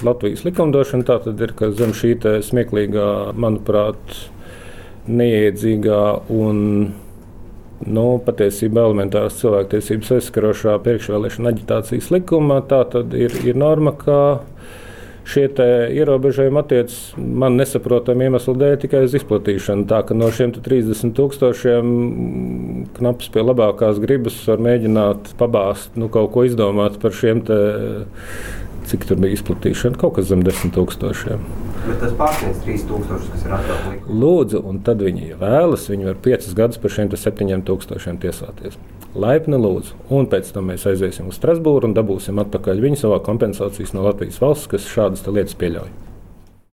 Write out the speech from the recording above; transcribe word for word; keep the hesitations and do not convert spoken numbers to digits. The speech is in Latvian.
Latvijas likumdošana tā tad ir, ka zem šī smieklīgā, manuprāt, neiedzīgā un nu, patiesībā elementāras cilvēktiesības aizskarošā priekšvēlēšana aģitācijas likuma, tā tad ir, ir norma, ka šie ierobežojumi attiecas man nesaprotamu iemeslu dēļ tikai uz izplatīšanu. Tā ka no šiem trīsdesmit tūkstošiem knaps pie labākās gribas var mēģināt pabāzt, nu, kaut ko izdomāt par šiem te, cik tur bija izplatīšana, kaut kas zem desmit tūkstošiem. Bet tas pārsniedz trīs tūkstošus, kas ir atvēlēti likuma. Lūdzu, un tad viņi, ja vēlas, viņi var piecus gadus par šiem septiņiem tūkstošiem tiesāties. Laipni lūdzu. Un pēc tam mēs aiziesim uz Strasbūru un dabūsim atpakaļ viņu savā kompensācijas no Latvijas valsts, kas šādas lietas pieļauj.